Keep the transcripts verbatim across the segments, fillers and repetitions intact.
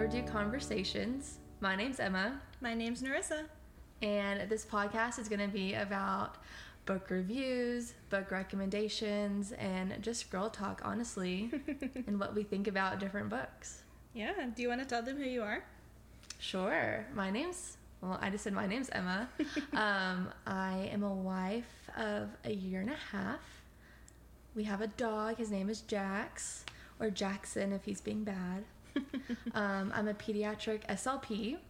Overdue Conversations. My name's Emma. My name's Narissa. And this podcast is going to be about book reviews, book recommendations, and just girl talk, honestly, and what we think about different books. Yeah. Do you want to tell them who you are? Sure. My name's, well, I just said my name's Emma. um, I am a wife of a year and a half. We have a dog. His name is Jax, or Jackson if he's being bad. um, I'm a pediatric S L P.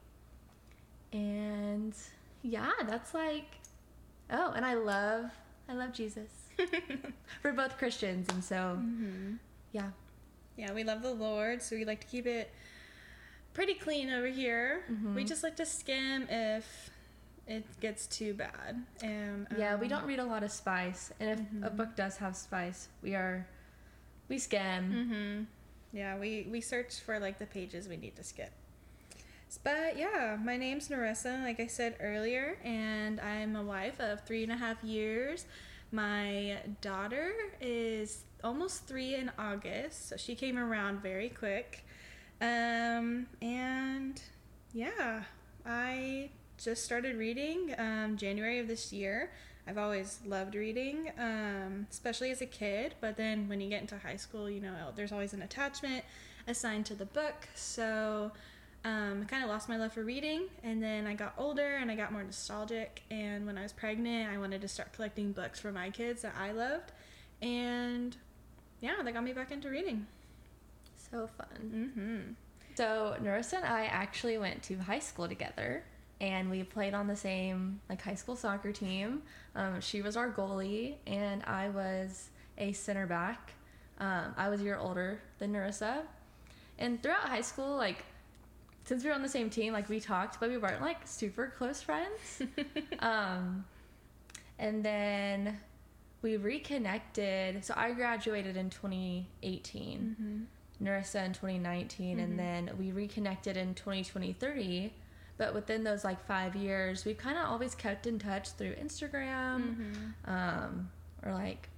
And yeah, that's like, oh, and I love, I love Jesus. We're both Christians, and so, mm-hmm. yeah. Yeah, we love the Lord, so we like to keep it pretty clean over here. Mm-hmm. We just like to skim if it gets too bad. And um, yeah, we don't read a lot of spice, and if mm-hmm. a book does have spice, we are, we skim. Mm-hmm. Yeah, we, we search for, like, the pages we need to skip. But, yeah, my name's Narissa, like I said earlier, and I'm a wife of three and a half years. My daughter is almost three in August, so she came around very quick. Um, and, yeah, I just started reading um, January of this year. I've always loved reading, um, especially as a kid, but then when you get into high school, you know, there's always an attachment assigned to the book, so um, I kind of lost my love for reading, and then I got older and I got more nostalgic, and when I was pregnant, I wanted to start collecting books for my kids that I loved, and yeah, that got me back into reading. So fun. Mm-hmm. So Narissa and I actually went to high school together. And we played on the same, like, high school soccer team. Um, she was our goalie, and I was a center back. Um, I was a year older than Narissa. And throughout high school, like, since we were on the same team, like, we talked, but we weren't, like, super close friends. um, and then we reconnected. So I graduated in twenty eighteen. Mm-hmm. Narissa in twenty nineteen. Mm-hmm. And then we reconnected in twenty twenty-three. But within those, like, five years, we've kind of always kept in touch through Instagram, mm-hmm. um, or, like,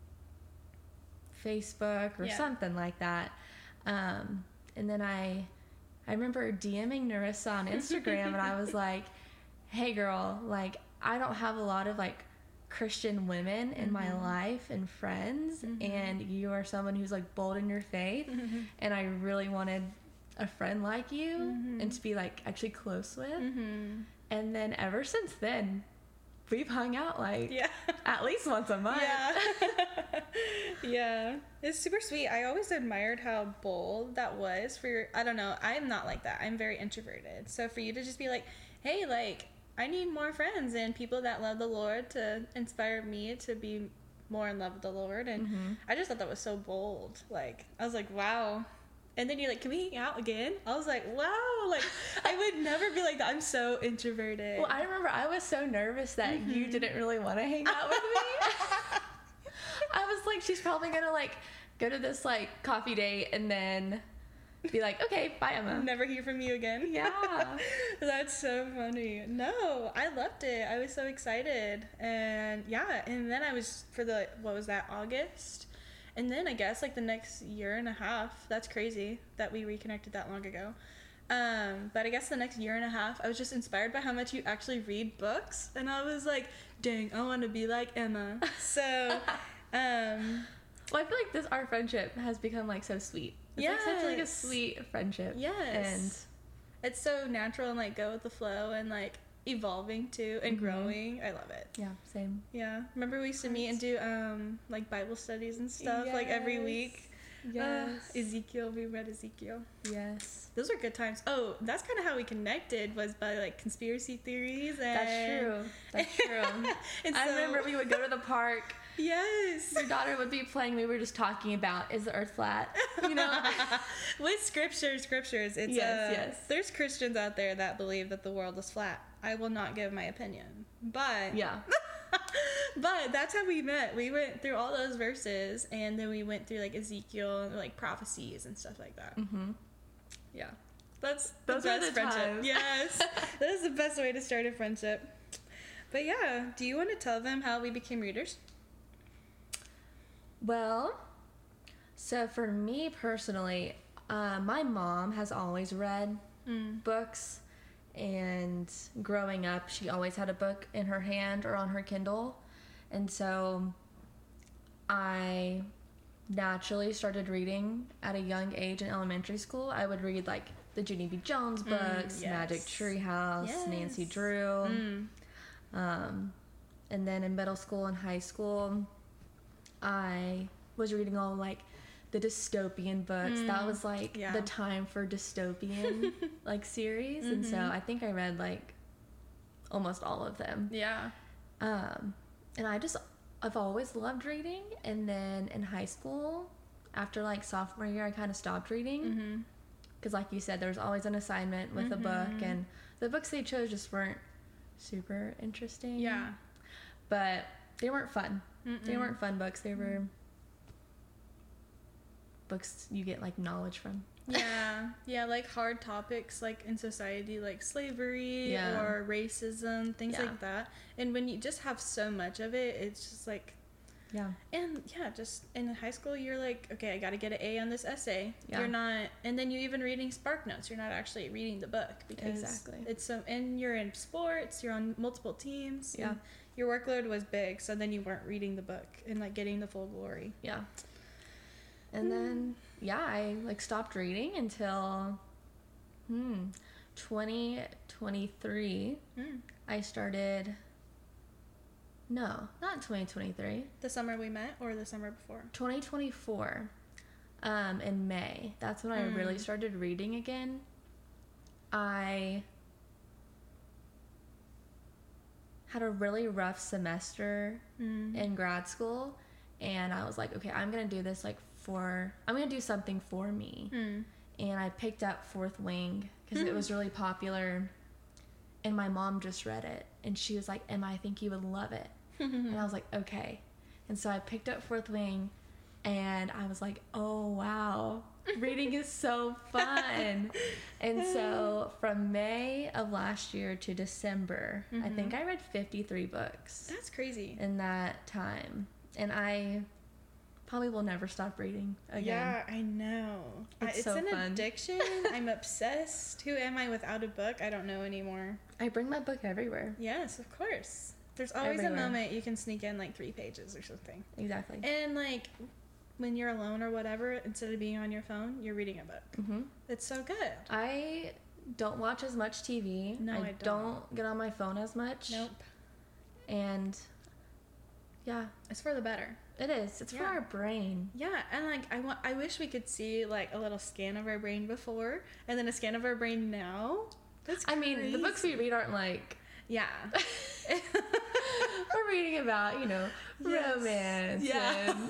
Facebook or yeah. something like that. Um, and then I I remember DMing Narissa on Instagram, and I was like, hey, girl, like, I don't have a lot of, like, Christian women in mm-hmm. my life and friends, mm-hmm. and you are someone who's, like, bold in your faith, mm-hmm. and I really wanted a friend like you mm-hmm. and to be, like, actually close with. Mm-hmm. And then ever since then, we've hung out, like, yeah. at least once a month. Yeah. Yeah. It's super sweet. I always admired how bold that was for your, I don't know, I'm not like that. I'm very introverted. So for you to just be like, hey, like, I need more friends and people that love the Lord to inspire me to be more in love with the Lord. And mm-hmm. I just thought that was so bold. Like, I was like, wow. And then you're like, can we hang out again? I was like, wow, like, I would never be like that. I'm so introverted. Well, I remember I was so nervous that mm-hmm. you didn't really want to hang out with me. I was like, she's probably going to, like, go to this, like, coffee date and then be like, okay, bye, Emma. Never hear from you again. Yeah. That's so funny. No, I loved it. I was so excited. And, yeah, and then I was, for the, what was that, August? And then I guess, like, the next year and a half, that's crazy that we reconnected that long ago. Um, but I guess the next year and a half, I was just inspired by how much you actually read books. And I was like, dang, I want to be like Emma. So, um... well, I feel like this, our friendship has become, like, so sweet. It's, yes. like, such, like, a sweet friendship. Yes. And it's so natural and, like, go with the flow and, like, evolving too and mm-hmm. growing. I love it. Yeah, same. Yeah. Remember we used to meet and do um like Bible studies and stuff, yes. like, every week. Yes. Uh, Ezekiel, we read Ezekiel. Yes. Those were good times. Oh, that's kind of how we connected, was by, like, conspiracy theories. And that's true. That's true. And I so, remember we would go to the park. Yes. Your daughter would be playing. We were just talking about, is the earth flat? You know? With scripture, scriptures. It's, yes, uh, yes. There's Christians out there that believe that the world is flat. I will not give my opinion. But. Yeah. But that's how we met. We went through all those verses, and then we went through, like, Ezekiel and, like, prophecies and stuff like that. Mm-hmm. Yeah. That's those the are best the friendship. times. Yes. That is the best way to start a friendship. But yeah, do you want to tell them how we became readers? Well, so for me personally, uh, my mom has always read Mm. books, and growing up, she always had a book in her hand or on her Kindle, and so I naturally started reading at a young age in elementary school. I would read like the Junie B. Jones books, Mm, yes. Magic Tree House, Yes. Nancy Drew. Mm. Um, and then in middle school and high school, I was reading all like the dystopian books. Mm, that was like yeah. the time for dystopian like series, and so Mhm. I think I read like almost all of them. Yeah. Um, and I just I've always loved reading, and then in high school, after like sophomore year, I kind of stopped reading Mm-hmm. because, like you said, there was always an assignment with a book, Mhm. and the books they chose just weren't super interesting. Yeah. But they weren't fun. They Mm-mm. weren't fun books. They were books you get like knowledge from. Yeah, yeah, like hard topics like in society, like slavery Yeah. or racism, things Yeah. like that. And when you just have so much of it, it's just like, Yeah. and yeah, just in high school, you're like, okay, I got to get an A on this essay. Yeah. You're not, and then you're even reading Spark Notes. You're not actually reading the book because Exactly. it's so, and you're in sports, you're on multiple teams. Yeah. and your workload was big, so then you weren't reading the book and like getting the full glory. Yeah. And then yeah, I like stopped reading until hmm twenty twenty-three. Mm. I started No, not twenty twenty-three. The summer we met or the summer before? twenty twenty-four. Um in May. That's when I Mm. really started reading again. I had a really rough semester Mm. in grad school, and I was like, okay, I'm gonna do this like for I'm gonna do something for me. Mm. And I picked up Fourth Wing because it was really popular, and my mom just read it, and she was like, Emma, I think you would love it. And I was like, okay. And so I picked up Fourth Wing, and I was like, oh wow, reading is so fun. And so from May of last year to December, I Mhm. think I read fifty-three books That's crazy. in that time, and I probably will never stop reading again. Yeah, I know. I- It's It's, so an fun. addiction. I'm obsessed. Who am I without a book? I don't know anymore. I bring my book everywhere. Yes, of course. There's always Everywhere. a moment you can sneak in like three pages or something. Exactly. And like when you're alone or whatever, instead of being on your phone, you're reading a book. hmm It's so good. I don't watch as much T V. No, I I don't. don't get on my phone as much. Nope. And yeah, It's for the better. it is. It's for Yeah. our brain. Yeah, and like I want I wish we could see like a little scan of our brain before and then a scan of our brain now. That's I mean, the books crazy. we read aren't like Yeah. we're reading about, you know, Yes. romance Yeah. and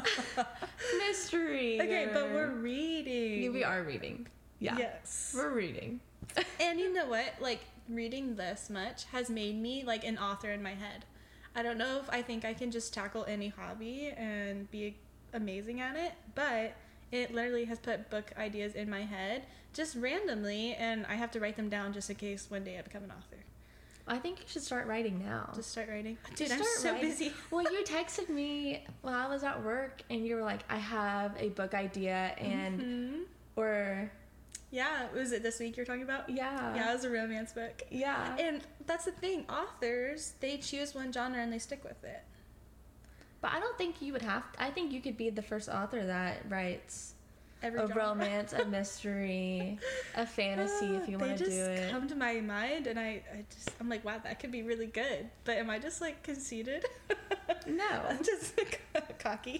mystery. Okay, but or- we're reading. Yeah, we are reading. Yeah. Yes. We're reading. And you know what? Like reading this much has made me like an author in my head. I don't know if I think I can just tackle any hobby and be amazing at it, but it literally has put book ideas in my head just randomly, and I have to write them down just in case one day I become an author. I think you should start writing now. Just start writing. Dude, Just I'm start so writing. busy. Well, you texted me while I was at work, and you were like, I have a book idea, and Mhm. or Yeah, was it this week you're talking about? yeah, Yeah, it was a romance book. yeah. And that's the thing, authors, they choose one genre and they stick with it. But I don't think you would have. I think you could be the first author that writes Every a genre. romance, a mystery, a fantasy, if you They want to do just it. come to my mind, and I, I just, I'm like, wow, that could be really good. But am I just like conceited? No. I'm just cocky.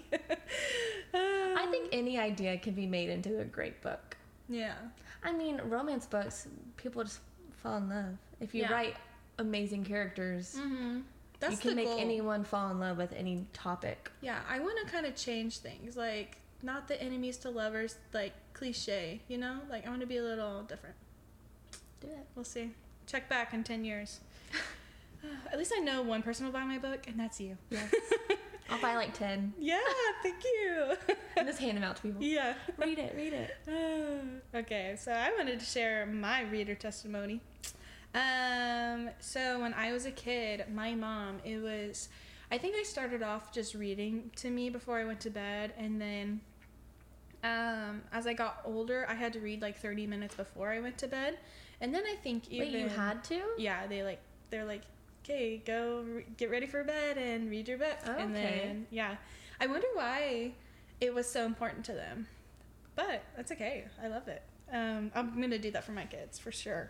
I think any idea can be made into a great book. Yeah. I mean, romance books, people just fall in love. If you Yeah. write amazing characters, Mm-hmm. That's you can the make goal. anyone fall in love with any topic. Yeah, I want to kind of change things, like not the enemies to lovers, like cliche, you know? Like I want to be a little different. Do it. We'll see. Check back in ten years. At least I know one person will buy my book, and that's you. Yes. I'll buy like ten Yeah, thank you. and just hand them out to people. Yeah. Read it, read it. Okay, so I wanted to share my reader testimony. Um, so when I was a kid, my mom, it was, I think I started off just reading to me before I went to bed, and then Um, as I got older, I had to read like thirty minutes before I went to bed. And then I think even... Wait, you had to? Yeah, they like, they're like, okay, go re- get ready for bed and read your book. Oh, and okay. then, yeah. I wonder why it was so important to them. But that's okay. I love it. Um, I'm going to do that for my kids, for sure.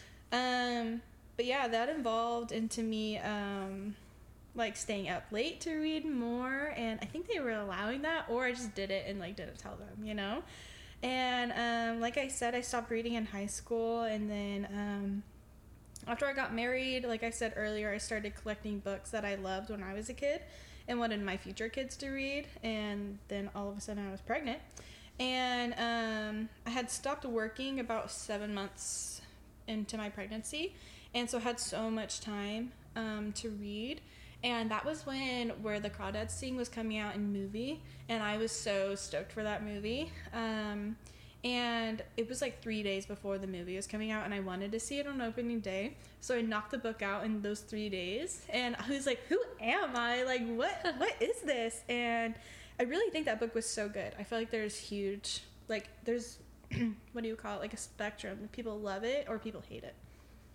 Um, but yeah, that involved into me, um, like, staying up late to read more. And I think they were allowing that, or I just did it and, like, didn't tell them, you know? And, um, like I said, I stopped reading in high school, and then, um, after I got married, like I said earlier, I started collecting books that I loved when I was a kid and wanted my future kids to read, and then all of a sudden I was pregnant. And, um, I had stopped working about seven months into my pregnancy, and so I had so much time, um, to read. And that was when Where the Crawdads Sing was coming out in movie, and I was so stoked for that movie. Um, and it was like three days before the movie was coming out, and I wanted to see it on opening day, so I knocked the book out in those three days. And I was like, "Who am I? Like, what? What is this?" And I really think that book was so good. I feel like there's huge, like, there's what do you call it? Like a spectrum. People love it or people hate it.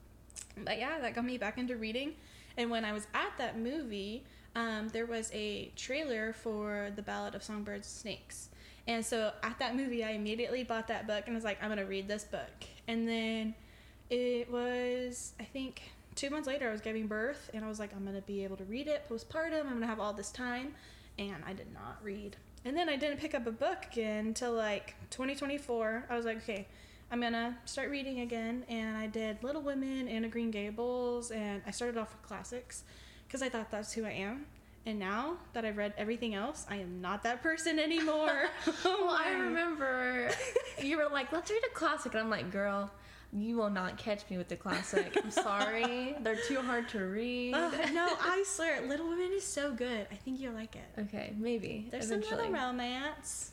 But yeah, that got me back into reading. And when I was at that movie, um, there was a trailer for The Ballad of Songbirds and Snakes. And so at that movie, I immediately bought that book and was like, I'm going to read this book. And then it was, I think, two months later, I was giving birth. And I was like, I'm going to be able to read it postpartum. I'm going to have all this time. And I did not read. And then I didn't pick up a book again until like twenty twenty-four. I was like, okay, I'm gonna start reading again, and I did Little Women, Anne of Green Gables, and I started off with classics because I thought that's who I am. And now that I've read everything else, I am not that person anymore. Oh, well, I remember you were like, let's read a classic, and I'm like, girl, you will not catch me with the classic. I'm sorry, they're too hard to read. Uh, no, I swear, Little Women is so good. I think you'll like it. Okay, maybe There's eventually. some little romance.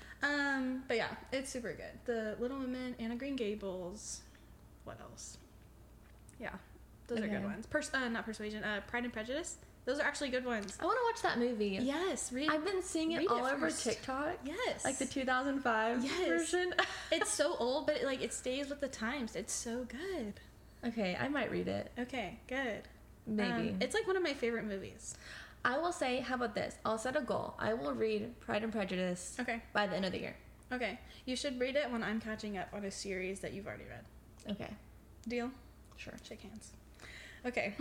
Um, but yeah, it's super good. The Little Women, Anne of Green Gables. What else? Yeah, those Okay. are good ones. Pers- uh, not Persuasion. Uh, Pride and Prejudice. Those are actually good ones. I want to watch that movie. Yes, read. I've been seeing it read all it over first. TikTok. Yes, Like the two thousand five Yes. version. It's so old, but it, like it stays with the times. It's so good. Okay, I might read it. Okay, good. Maybe. Um, it's like one of my favorite movies. I will say, how about this? I'll set a goal. I will read Pride and Prejudice Okay. by the end of the year. Okay, you should read it when I'm catching up on a series that you've already read. Okay. Deal? Sure. Shake hands. Okay.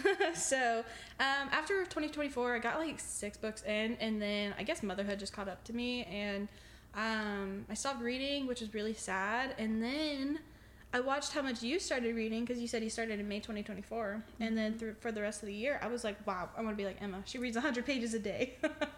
So, um, after twenty twenty-four, I got like six books in, and then I guess motherhood just caught up to me, and um, I stopped reading, which is really sad. And then I watched how much you started reading, because you said you started in May twenty twenty-four, mm-hmm. and then through, for the rest of the year, I was like, wow, I want to be like Emma. She reads one hundred pages a day.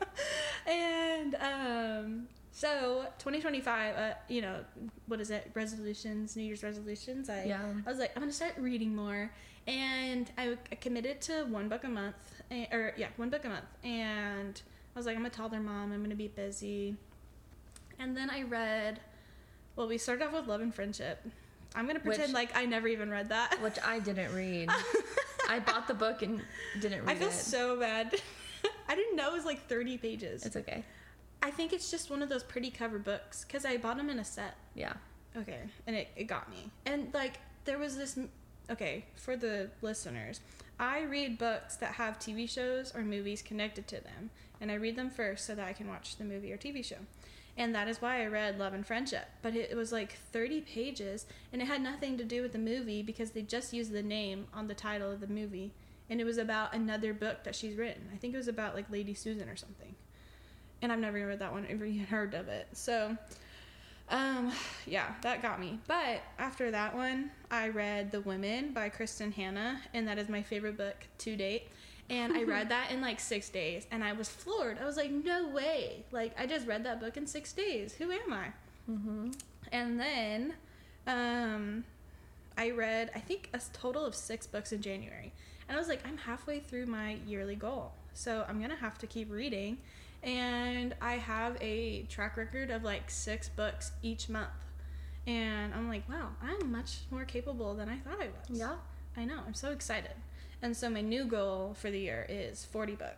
And um, so twenty twenty-five, uh, you know, what is it? Resolutions, New Year's resolutions. I, Yeah. I was like, I'm going to start reading more. And I, I committed to one book a month, and, or yeah, one book a month. And I was like, I'm a toddler mom. I'm going to be busy. And then I read, well, we started off with Love and Friendship. I'm going to pretend Which- like I never even read that. Which I didn't read. I bought the book and didn't read I feel it. so bad. I didn't know it was like thirty pages. It's okay. I think it's just one of those pretty cover books because I bought them in a set. Yeah. Okay, and it, it got me. And like there was this, okay, for the listeners, I read books that have T V shows or movies connected to them, and I read them first so that I can watch the movie or T V show. And that is why I read Love and Friendship. But it, it was like thirty pages, and it had nothing to do with the movie because they just used the name on the title of the movie. And it was about another book that she's written. I think it was about like Lady Susan or something. And I've never even read that one, ever even heard of it. So, um, yeah, that got me. But after that one, I read The Women by Kristen Hanna, and that is my favorite book to date. And I read that in like six days, and I was floored. I was like, no way. Like, I just read that book in six days. Who am I? Mm-hmm. And then um, I read, I think, a total of six books in January. And I was like, I'm halfway through my yearly goal. So I'm going to have to keep reading. And I have a track record of like six books each month. And I'm like, wow, I'm much more capable than I thought I was. Yeah. I know. I'm so excited. And so my new goal for the year is forty books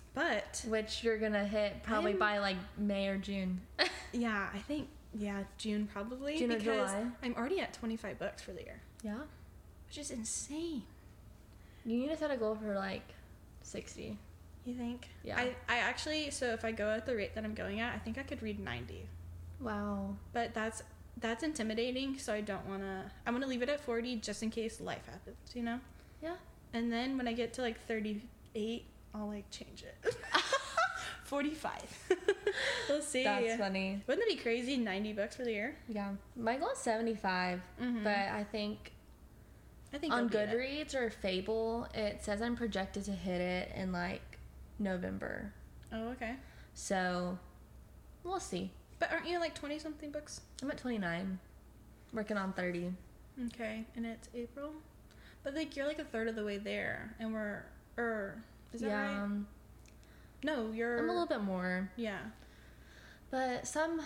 But which you're gonna hit probably I'm- by like May or June. yeah, I think yeah, June probably June or because July. I'm already at twenty-five bucks for the year, Yeah. which is insane. You need to set a goal for like sixty. You think? Yeah. I, I actually, so if I go at the rate that I'm going at, I think I could read ninety. Wow. But that's that's intimidating, so I don't want to, I want to leave it at forty just in case life happens, you know? Yeah. And then when I get to like thirty-eight, I'll like change it. forty-five. We'll see. That's funny. Wouldn't that be crazy? ninety bucks for the year? Yeah. My goal is seventy-five, Mhm. but I think I think on I'll get it. Goodreads or Fable, it says I'm projected to hit it in like November. Oh, okay. So we'll see. But aren't you like twenty something books? I'm at twenty-nine, working on thirty. Okay, and it's April. But like you're like a third of the way there, and we're or is that yeah, right? um, No, you're. I'm a little bit more, Yeah. but some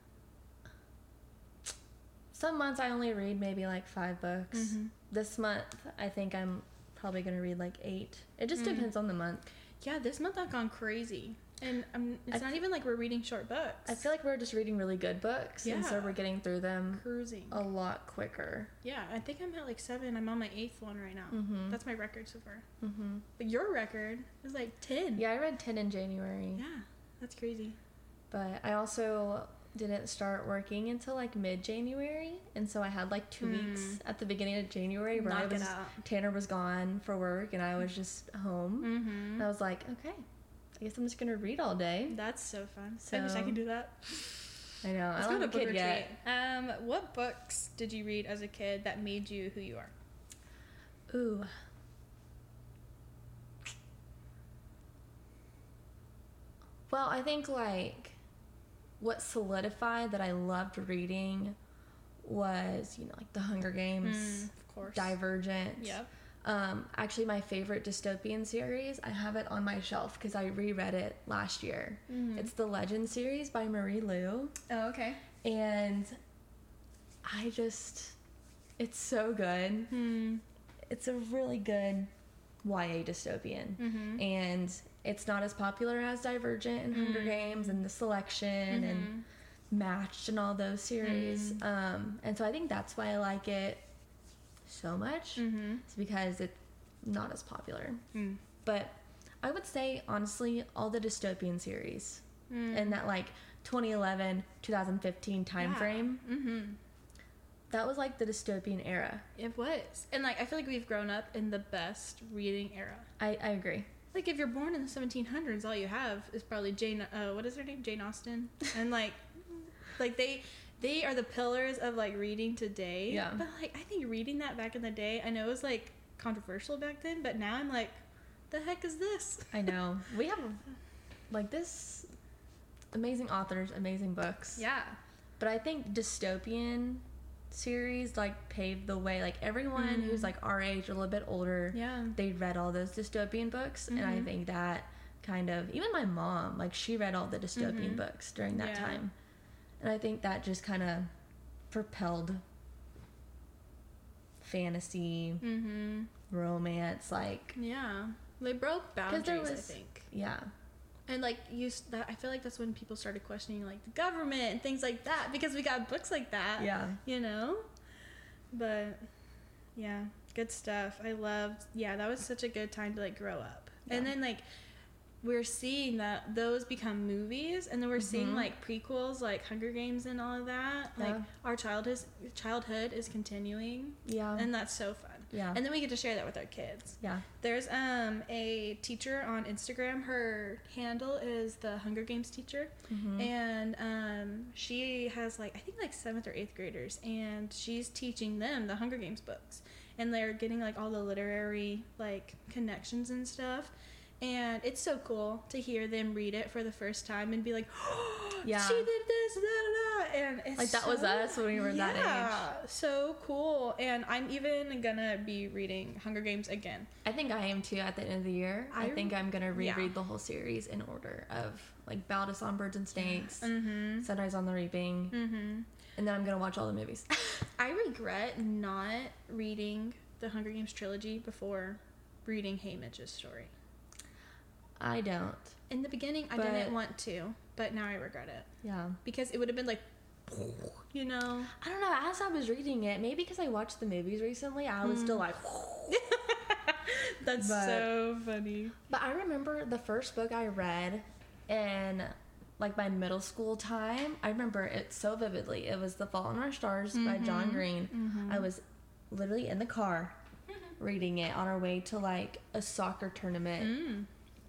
some months I only read maybe like five books. Mhm. This month I think I'm probably gonna read like eight. It just Mm. depends on the month. Yeah, this month I've gone crazy, and um, it's I not f- even like we're reading short books. I feel like we're just reading really good books, and so Yeah. we're getting through them cruising. a lot quicker. Yeah, I think I'm at like seven. I'm on my eighth one right now. Mhm. That's my record so far. Mhm. But your record is like ten. Yeah, I read ten in January. Yeah, that's crazy. But I also didn't start working until like mid-January, and so I had like two Mm. weeks at the beginning of January where I Knock it was out. Tanner was gone for work and I was just home. Mm-hmm. And I was like, okay, I guess I'm just gonna read all day. That's so fun. I wish I So- could do that. I know. Let's I go don't to have a book kid retreat. yet. Um, what books did you read as a kid that made you who you are? Ooh. Well, I think like what solidified that I loved reading was, you know, like The Hunger Games, Mm, of course. Divergent. Yep. Um, actually, my favorite dystopian series, I have it on my shelf because I reread it last year. Mhm. It's the Legend series by Marie Lu. Oh, okay. And I just, it's so good. Hmm. It's a really good Y A dystopian. Mm-hmm. And it's not as popular as Divergent and Hunger Mm. Games and The Selection Mhm. and Matched and all those series. Mm. Um, and so I think that's why I like it so much. Mm-hmm. It's because it's not as popular. Mm. But I would say, honestly, all the dystopian series Mm. in that like twenty eleven, twenty fifteen time Yeah. frame, Mm-hmm. that was like the dystopian era. It was. And like I feel like we've grown up in the best reading era. I, I agree. Like if you're born in the seventeen hundreds, all you have is probably Jane uh what is her name? Jane Austen. And like like they they are the pillars of like reading today. Yeah. But like I think reading that back in the day, I know it was like controversial back then, but now I'm like, the heck is this? I know. We have like this amazing authors, amazing books. Yeah. But I think dystopian series like paved the way. Like everyone Mm. who's like our age or a little bit older, Yeah. they read all those dystopian books. And I Mhm. think that kind of, even my mom, like she read all the dystopian Mhm. books during that Yeah. time. And I think that just kind of propelled fantasy, Mm-hmm. romance, like, Yeah. They broke there boundaries, I was- think. yeah. And like you, s- that I feel like that's when people started questioning like the government and things like that because we got books like that. Yeah. You know. But yeah, good stuff. I loved. Yeah, that was such a good time to like grow up. And Yeah. then like we're seeing that those become movies, and then we're seeing Mhm. like prequels like Hunger Games and all of that. Like Yeah. our childhood childhood is continuing, Yeah. and that's so fun. yeah. And then we get to share that with our kids. yeah. There's um a teacher on Instagram. Her handle is the Hunger Games teacher, Mhm. and um she has like I think like seventh or eighth graders, and she's teaching them the Hunger Games books, and they're getting like all the literary like connections and stuff. And it's so cool to hear them read it for the first time and be like, oh, Yeah. she did this, da, da, da. And it's Like, that was so- us when we were that yeah, so cool. And I'm even gonna be reading Hunger Games again. I think I am too at the end of the year. I, I- think I'm going to reread yeah. the whole series in order of like Battle to Songbirds and Snakes, Mm-hmm. Sunrise on the Reaping, Mm-hmm. and then I'm going to watch all the movies. I regret not reading the Hunger Games trilogy before reading Haymitch's story. I don't. in the beginning, I But- didn't want to, but now I regret it. Yeah. Because it would have been like, you know. I don't know. As I was reading it, maybe because I watched the movies recently, I was still like. That's But- so funny. But I remember the first book I read in like my middle school time. I remember it so vividly. It was The Fault in Our Stars by John Green. Mm-hmm. I was literally in the car reading it on our way to like a soccer tournament. Mm.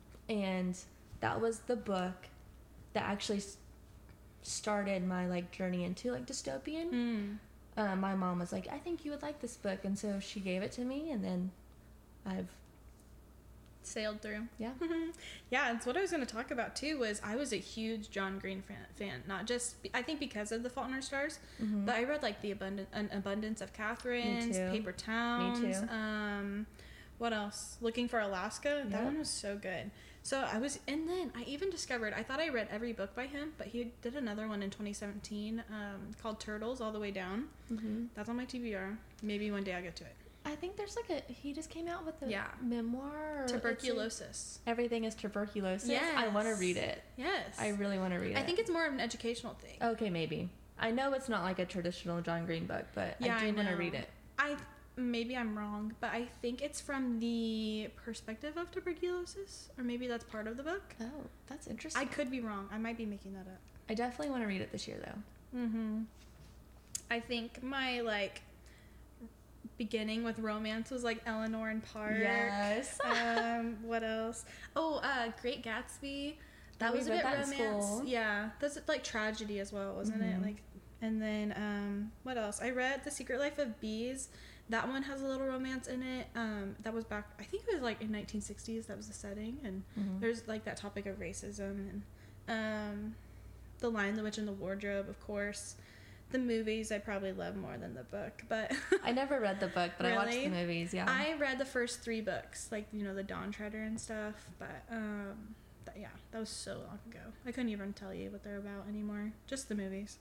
And that was the book that actually s- started my like journey into like dystopian. Mm. Uh, my mom was like, I think you would like this book, and so she gave it to me, and then I've Sailed through. yeah. Yeah, it's what I was going to talk about too. Was I was a huge John Green fan, fan not just be- I think because of The Fault in Our Stars, Mhm. but I read like the abundant an abundance of Catherine's, too. Paper Towns. Me too. Um, what else? Looking for Alaska. That Yep. one was so good. So I was, and then I even discovered I thought I read every book by him, but he did another one in twenty seventeen um, called Turtles All the Way Down. Mm-hmm. That's on my T B R. Maybe one day I'll get to it. I think there's like a he just came out with a Yeah. memoir. Or it's Tuberculosis. like Everything is tuberculosis. I want to Yes. read it. Yes. I really want to read it. I think it's more of an educational thing. okay, maybe. I know it's not like a traditional John Green book, but Yeah, I do I want to know. read it. I maybe I'm wrong, but I think it's from the perspective of tuberculosis, or maybe that's part of the book. Oh, that's interesting. I could be wrong. I might be making that up. I definitely want to read it this year, though. Mm-hmm. I think my like beginning with romance was like Eleanor and Park. Yes. um, what else? Oh, uh, Great Gatsby. That Oh, we was a read bit that in romance. school. Yeah, that's like tragedy as well, wasn't it? Mhm. Like, and then um, what else? I read The Secret Life of Bees. That one has a little romance in it. Um, that was back. I think it was like in nineteen sixties. That was the setting, and Mhm. there's like that topic of racism and um, The Lion, the Witch, and the Wardrobe, of course. The movies I probably love more than the book, but I never read the book, but I watched Really? the movies. Yeah. I read the first three books, like, you know, the Dawn Treader and stuff, but um, th- yeah, that was so long ago. I couldn't even tell you what they're about anymore, just the movies.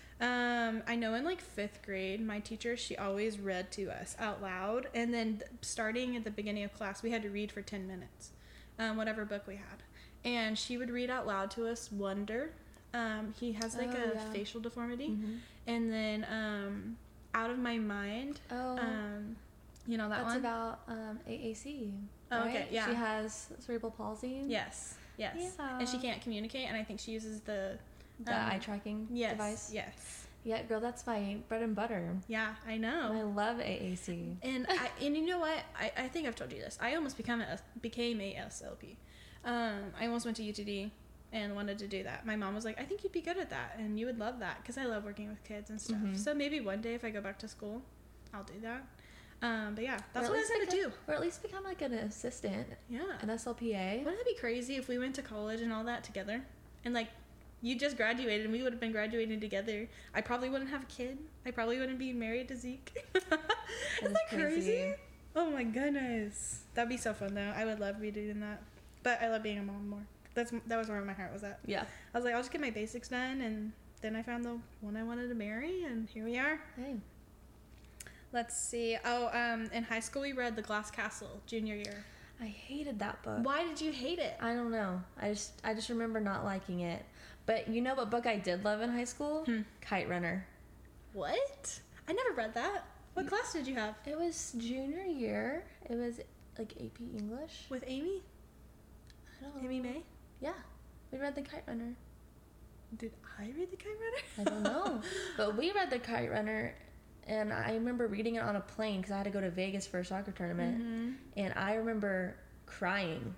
Um, I know in like fifth grade, my teacher, she always read to us out loud, and then th- starting at the beginning of class, we had to read for ten minutes, um, whatever book we had, and she would read out loud to us Wonder. Um, he has like Oh, a yeah. facial deformity, Mhm. and then um, Out of My Mind. Oh, Um, you know that that's one? about um, A A C. Oh, right? okay, yeah. She has cerebral palsy. Yes, yes. And she Yeah. can't communicate, and I think she uses the The um, eye tracking yes, device. yes, Yeah, girl, that's my bread and butter. yeah. I I know. love A A C. And I, and you know what? I, I think I've told you this. I almost become a, became a S L P. Um, I almost went to U T D and wanted to do that. My mom was like, "I think you'd be good at that, and you would love that," because I love working with kids and stuff. Mhm. So maybe one day if I go back to school, I'll do that. Um, but yeah, that's Or what at I was gonna least do. become- Or at least become like an assistant, Yeah. an S L P A. Wouldn't that be crazy if we went to college and all that together? And like, you just graduated and we would have been graduating together. I probably wouldn't have a kid. I probably wouldn't be married to Zeke. Isn't is that crazy? crazy. Oh my goodness. That'd be so fun though. I would love redoing that. But I love being a mom more. That's that was where my heart was at. Yeah. I was like, I'll just get my basics done, and then I found the one I wanted to marry, and here we are. Hey. Let's see. Oh, um, in high school we read The Glass Castle junior year. I hated that book. Why did you hate it? I don't know. I just I just remember not liking it. But you know what book I did love in high school? Hmm. Kite Runner. What? I never read that. What class did you have? It was junior year. It was like A P English. With Amy? I don't know. Amy May? Yeah. We read The Kite Runner. Did I read The Kite Runner? I don't know. But we read The Kite Runner, and I remember reading it on a plane because I had to go to Vegas for a soccer tournament. Mm-hmm. And I remember crying.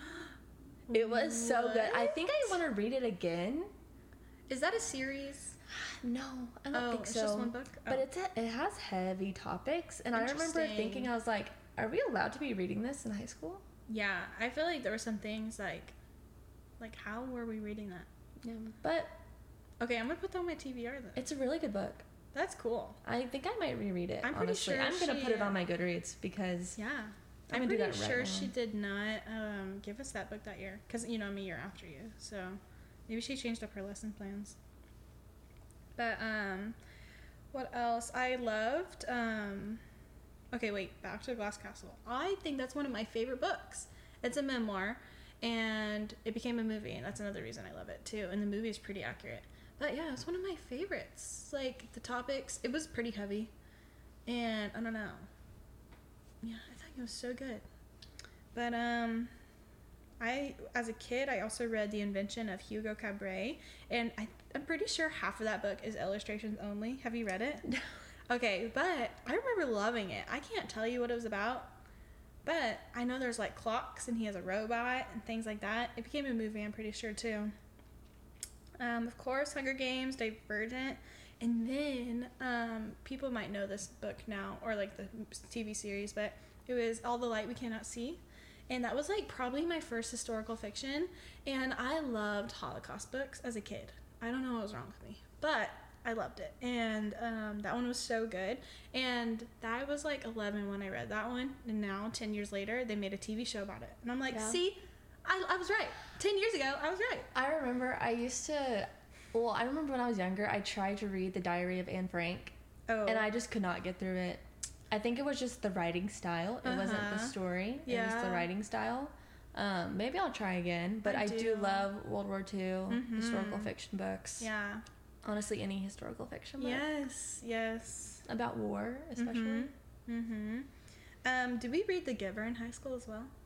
It was so good. I think I want to read it again. Is that a series? No, I don't Oh, think it's so. just one book? But Oh. it's a, it has heavy topics, and I remember Interesting. thinking, I was like, "Are we allowed to be reading this in high school?" Yeah, I feel like there were some things like, like how were we reading that? Yeah, but Okay, I'm gonna put that on my T B R then. it's a really good book. That's cool. I think I might reread it. I'm pretty honestly, sure I'm gonna she, put it uh, on my Goodreads because Yeah. I'm I'm gonna do pretty that right sure now. she did not um, give us that book that year, because you know I'm a year after you, so maybe she changed up her lesson plans. But um, what else? I loved. Um, okay, wait. Back to Glass Castle. I think that's one of my favorite books. It's a memoir, and it became a movie, and that's another reason I love it too. And the movie is pretty accurate. But yeah, it's one of my favorites. Like the topics, it was pretty heavy, and I don't know. Yeah, I thought it was so good. But um, I as a kid, I also read The Invention of Hugo Cabret, and I I'm pretty sure half of that book is illustrations only. Have you read it? Okay, but I remember loving it. I can't tell you what it was about, but I know there's like clocks and he has a robot and things like that. It became a movie, I'm pretty sure, too. Um, of course, Hunger Games, Divergent, and then um, people might know this book now, or like the T V series, but it was All the Light We Cannot See. And that was like probably my first historical fiction, and I loved Holocaust books as a kid. I don't know what was wrong with me, but I loved it, and um, that one was so good. And that was like eleven when I read that one, and now ten years later they made a T V show about it, and I'm like, yeah. see, I, I was right. ten years ago I was right. I remember I used to well I remember when I was younger I tried to read The Diary of Anne Frank, oh. and I just could not get through it. I think it was just the writing style. It uh-huh. wasn't the story. Yeah. It was the writing style. Um, maybe I'll try again, but I, I do. do love World War Two mm-hmm. historical fiction books. Yeah. Honestly, any historical fiction book. Yes, yes. About war, especially. Mm-hmm. mm-hmm. Um, did we read The Giver in high school as well?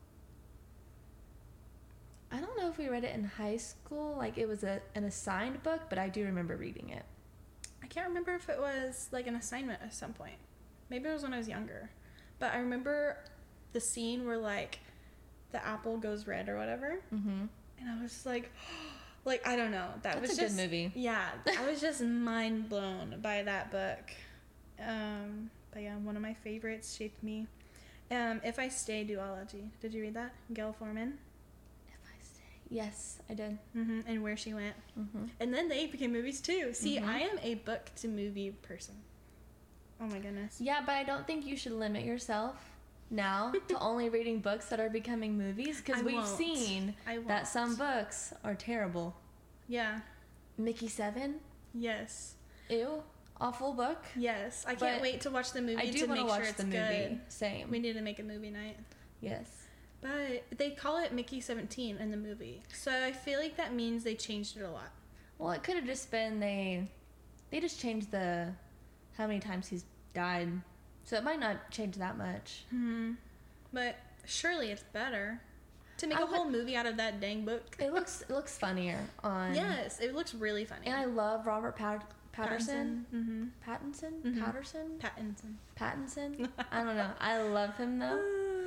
I don't know if we read it in high school. Like, it was a an assigned book, but I do remember reading it. I can't remember if it was, like, an assignment at some point. Maybe it was when I was younger. But I remember the scene where, like, the apple goes red or whatever. Mm-hmm. And I was just like... Like, I don't know. That That's was a just, good movie. Yeah. I was just mind blown by that book. Um, but yeah, one of my favorites shaped me. Um, If I Stay, Duology. Did you read that? Gail Forman? If I Stay. Yes, I did. Mm-hmm. And Where She Went. Mm-hmm. And then they became movies too. See, mm-hmm. I am a book to movie person. Oh my goodness. Yeah, but I don't think you should limit yourself now to only reading books that are becoming movies, because we've won't. seen that some books are terrible. Yeah. Mickey Seven? Yes. Ew. Awful book. Yes. I can't but wait to watch the movie I do to make watch sure it's the movie. good. Same. We need to make a movie night. Yes. But they call it Mickey seventeen in the movie, so I feel like that means they changed it a lot. Well, it could have just been they they just changed the how many times he's died, so it might not change that much. Hmm. But surely it's better to make I a whole would, movie out of that dang book. It looks it looks funnier on. Yes, it looks really funny. And I love Robert Pat- Patterson. Pattinson. Mm-hmm. Pattinson. Mm-hmm. Patterson. Pattinson. Pattinson. I don't know. I love him though.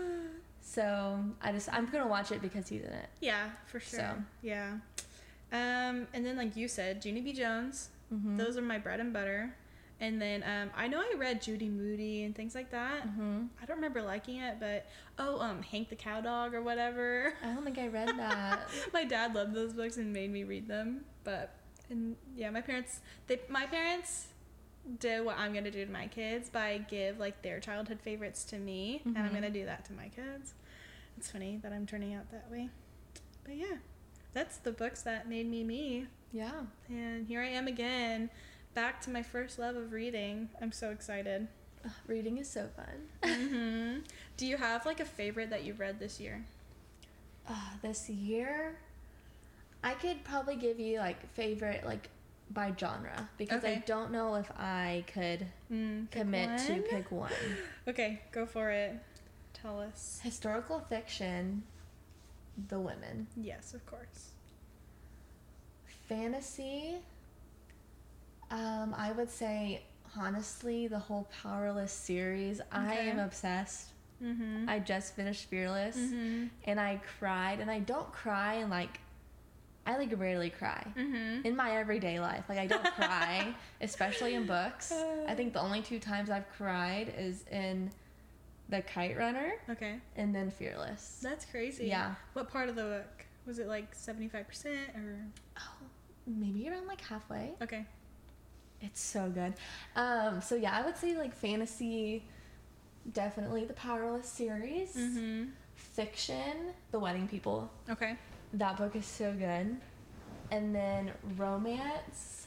So I just I'm gonna watch it because he's in it. Yeah, for sure. So. Yeah. Um, and then like you said, Junie B. Jones. Mm-hmm. Those are my bread and butter. And then um, I know I read Judy Moody and things like that. Mm-hmm. I don't remember liking it, but oh, um, Hank the Cowdog or whatever. I don't think I read that. My dad loved those books and made me read them. But and yeah, my parents they my parents did what I'm gonna do to my kids by give like their childhood favorites to me, mm-hmm. and I'm gonna do that to my kids. It's funny that I'm turning out that way. But yeah, that's the books that made me me. Yeah. And here I am again. Back to my first love of reading. I'm so excited. Ugh, reading is so fun. Mm-hmm. Do you have like a favorite that you've read this year? Uh, this year, I could probably give you like favorite like by genre, because okay. I don't know if I could mm, commit to pick one. Okay, go for it. Tell us. Historical fiction, The Women. Yes, of course. Fantasy. Um, I would say, honestly, the whole Powerless series. Okay. I am obsessed. Mm-hmm. I just finished Fearless, mm-hmm. and I cried, and I don't cry, and like, I like rarely cry mm-hmm. in my everyday life. Like, I don't cry, especially in books. I think the only two times I've cried is in The Kite Runner. Okay. And then Fearless. That's crazy. Yeah. What part of the book? Was it like seventy-five percent or? Oh, maybe around like halfway. Okay. It's so good. Um, so yeah, I would say like fantasy, definitely the Powerless series. Mm-hmm. Fiction, The Wedding People. Okay. That book is so good. And then romance,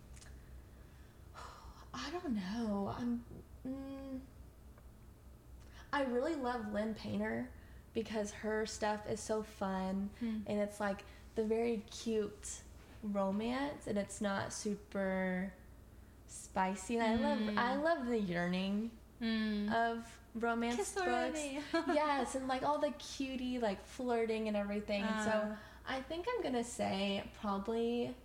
I don't know. I'm. Mm, I really love Lynn Painter, because her stuff is so fun Hmm. and it's like the very cute romance and it's not super spicy. And I love Mm. I love the yearning Mm. of romance Kiss books. already. Yes, and like all the cutie like flirting and everything. And so Uh. I think I'm gonna say probably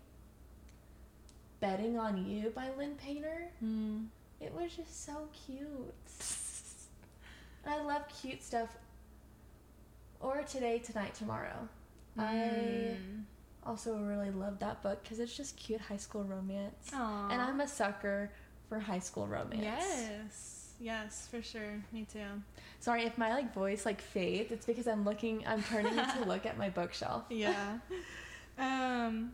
Betting on You by Lynn Painter. Mm. It was just so cute. And I love cute stuff. Or Today, Tonight, Tomorrow. I Mm. also really love that book because it's just cute high school romance. Aw. And I'm a sucker for high school romance. Yes. Yes, for sure. Me too. Sorry if my like voice like fades. It's because I'm looking. I'm turning to look at my bookshelf. Yeah. um.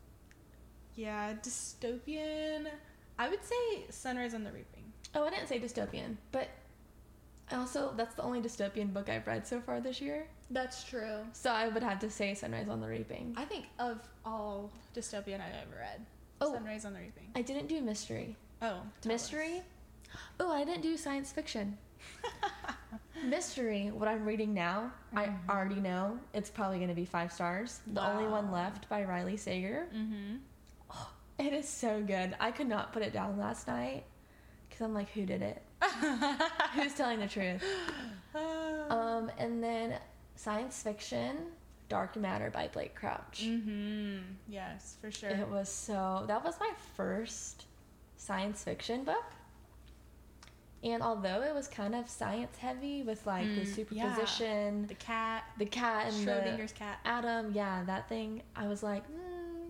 Yeah, dystopian. I would say Sunrise on the Reaping. Oh, I didn't say dystopian, but I also that's the only dystopian book I've read so far this year. That's true. So I would have to say Sunrise on the Reaping. I think of all dystopian I've ever read, Oh. Sunrise on the Reaping. I didn't do mystery. Oh, tell Mystery? Oh, I didn't do science fiction. Mystery, what I'm reading now, I Mhm. already know it's probably going to be five stars. The Only One Wow. Left by Riley Sager. Mm-hmm. It is so good. I could not put it down last night because I'm like, who did it? Who's telling the truth? Um, and then science fiction, Dark Matter by Blake Crouch. Mm-hmm. Yes, for sure. It was so, that was my first science fiction book. And although it was kind of science heavy with like the Mm, yeah. superposition, the cat, the cat and Schrodinger's the cat. atom, yeah, that thing, I was like, mm,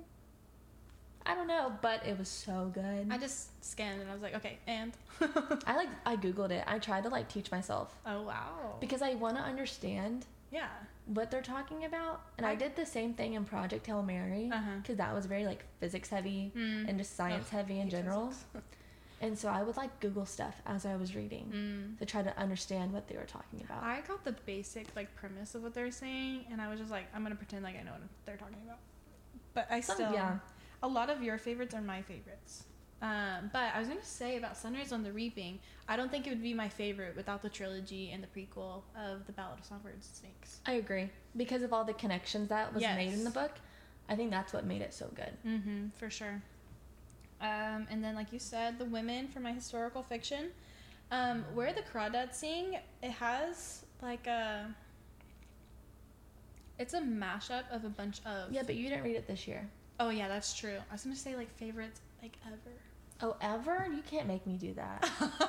I don't know, but it was so good. I just scanned and I was like, okay, and. I like, I Googled it. I tried to like teach myself Oh, wow. because I want to understand Yeah. what they're talking about. And I, I- did the same thing in Project Hail Mary Uh-huh. because that was very like physics heavy Mm. and just science Oh, heavy in hate general. physics. And so I would like Google stuff as I was reading Mm. to try to understand what they were talking about. I got the basic like premise of what they're saying, and I was just like, I'm gonna pretend like I know what they're talking about. But I Some- still, yeah. a lot of your favorites are my favorites. Um, but I was gonna say about Sunrise on the Reaping, I don't think it would be my favorite without the trilogy and the prequel of The Ballad of Songbirds and Snakes. I agree because of all the connections that was made in Yes. the book. I think that's what made it so good. Mm-hmm, for sure. Um, and then, like you said, the women for my historical fiction. Um, Where the Crawdads Sing, it has like a. It's a mashup of a bunch of. Yeah, but you didn't read it this year. Oh yeah, that's true. I was gonna say like favorites like ever. Oh, ever? You can't make me do that.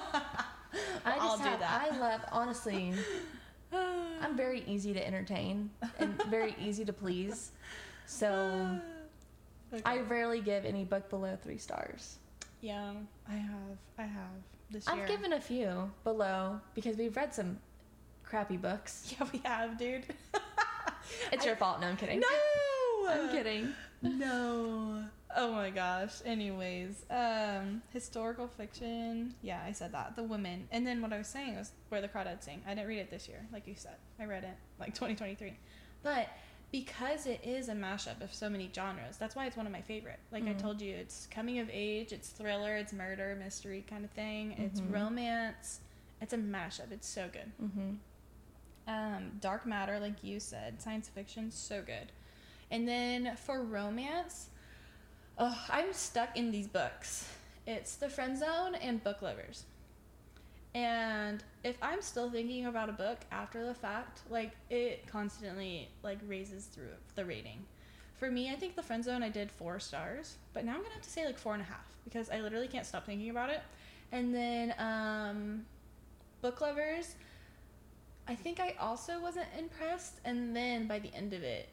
I just I'll do have, that. I love, honestly, I'm very easy to entertain and very easy to please. So Okay. I rarely give any book below three stars. Yeah, I have. I have this I've year. given a few below because we've read some crappy books. Yeah, we have, dude. It's I- your fault. No, I'm kidding. No, I'm kidding. No. Oh my gosh. Anyways, um, historical fiction. Yeah, I said that. The women. And then what I was saying was Where the Crawdads Sing. I didn't read it this year, like you said. I read it like twenty twenty-three. But because it is a mashup of so many genres, that's why it's one of my favorite. Like I Mhm. told you, it's coming of age, it's thriller, it's murder, mystery kind of thing. It's Mhm. romance. It's a mashup. It's so good. Mm-hmm. Um, dark matter, like you said, science fiction, so good. And then for romance, oh, I'm stuck in these books. It's The Friend Zone and Book Lovers. And if I'm still thinking about a book after the fact, like it constantly like raises through the rating. For me, I think The Friend Zone I did four stars, but now I'm gonna have to say like four and a half because I literally can't stop thinking about it. And then um, Book Lovers, I think I also wasn't impressed, and then by the end of it,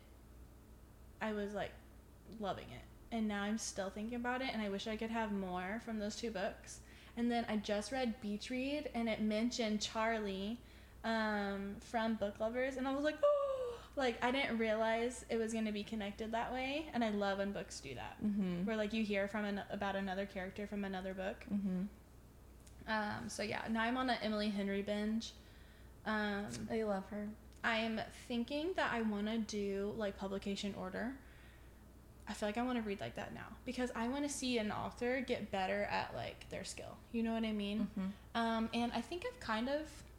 I was like loving it. And now I'm still thinking about it, and I wish I could have more from those two books. And then I just read Beach Read, and it mentioned Charlie um, from Book Lovers, and I was like, oh, like I didn't realize it was going to be connected that way. And I love when books do that, Mm-hmm. where like you hear from an, about another character from another book. Mm-hmm. Um, so yeah, now I'm on an Emily Henry binge. Um, I love her. I'm thinking that I want to do like publication order. I feel like I want to read like that now because I want to see an author get better at like their skill. You know what I mean? Mm-hmm. Um, and I think I've kind of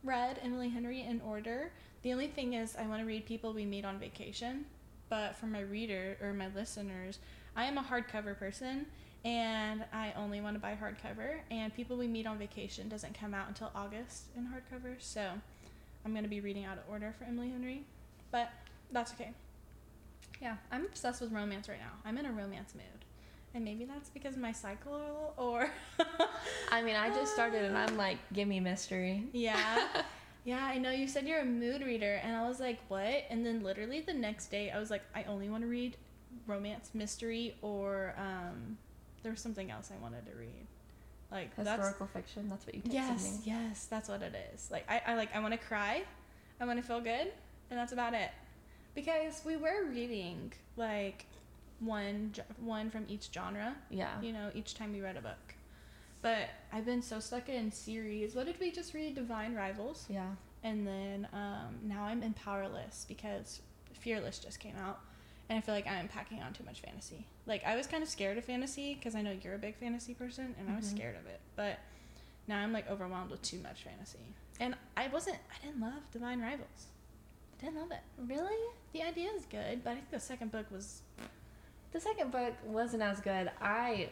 read Emily Henry in order. The only thing is I want to read People We Meet on Vacation, but for my reader or my listeners, I am a hardcover person, and I only want to buy hardcover, and People We Meet on Vacation doesn't come out until August in hardcover, so I'm going to be reading out of order for Emily Henry, but that's okay. Yeah, I'm obsessed with romance right now. I'm in a romance mood. And maybe that's because of my cycle, or... I mean, I just started and I'm like, give me mystery. Yeah. Yeah, I know. You said you're a mood reader, and I was like, what? And then literally the next day, I was like, I only want to read romance, mystery, or um, there was something else I wanted to read. Like historical that's, fiction. That's what you texted yes, me. Yes, yes, that's what it is. Like I, I like I want to cry, I want to feel good, and that's about it. Because we were reading like one one from each genre. Yeah. You know, each time we read a book. But I've been so stuck in series. What did we just read? Divine Rivals. Yeah. And then um, now I'm in Powerless because Fearless just came out. And I feel like I'm packing on too much fantasy. Like, I was kind of scared of fantasy because I know you're a big fantasy person, and mm-hmm. I was scared of it. But now I'm, like, overwhelmed with too much fantasy. And I wasn't, I didn't love Divine Rivals. I didn't love it. Really? The idea is good, but I think the second book was... The second book wasn't as good. I...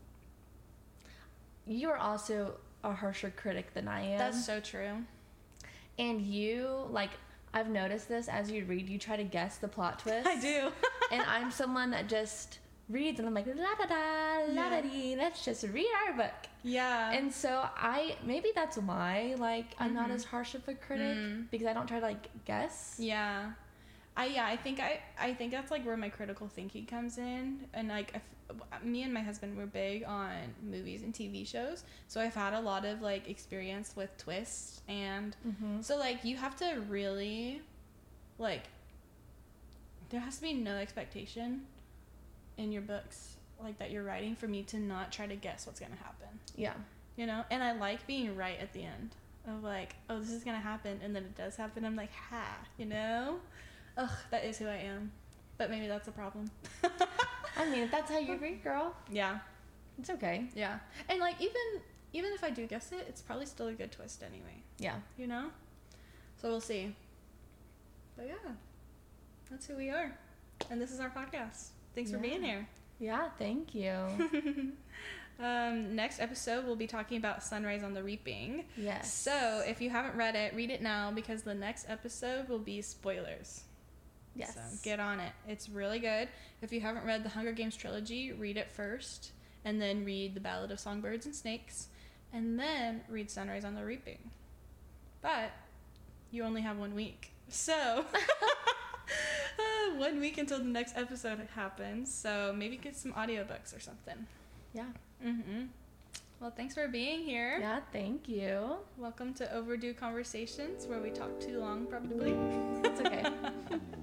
You are also a harsher critic than I am. That's so true. And you, like... I've noticed this as you read, you try to guess the plot twist. I do. And I'm someone that just reads and I'm like, la da da, la da dee, let's just read our book. Yeah. And so I, maybe that's why, like, I'm mm-hmm. not as harsh of a critic mm. because I don't try to, like, guess. Yeah. I, yeah, I think I, I think that's, like, where my critical thinking comes in. And, like, if, me and my husband were big on movies and T V shows. So I've had a lot of, like, experience with twists. And mm-hmm. so, like, you have to really, like, there has to be no expectation in your books, like, that you're writing for me to not try to guess what's going to happen. Yeah. You know? And I like being right at the end of, like, oh, this is going to happen. And then it does happen. I'm like, ha, you know? Ugh, that is who I am. But maybe that's a problem. I mean, if that's how you read, girl. Yeah. It's okay. Yeah. And, like, even even if I do guess it, it's probably still a good twist anyway. Yeah. You know? So we'll see. But, yeah. That's who we are. And this is our podcast. Thanks yeah. for being here. Yeah, thank you. um, next episode, we'll be talking about Sunrise on the Reaping. Yes. So, if you haven't read it, read it now because the next episode will be spoilers. Yes. So get on it. It's really good. If you haven't read the Hunger Games trilogy, read it first, and then read The Ballad of Songbirds and Snakes, and then read Sunrise on the Reaping. But you only have one week. So uh, one week until the next episode happens. So maybe get some audiobooks or something. Yeah. Mm-hmm. Well, thanks for being here. Yeah, thank you. Welcome to Overdue Conversations, where we talk too long, probably. It's okay.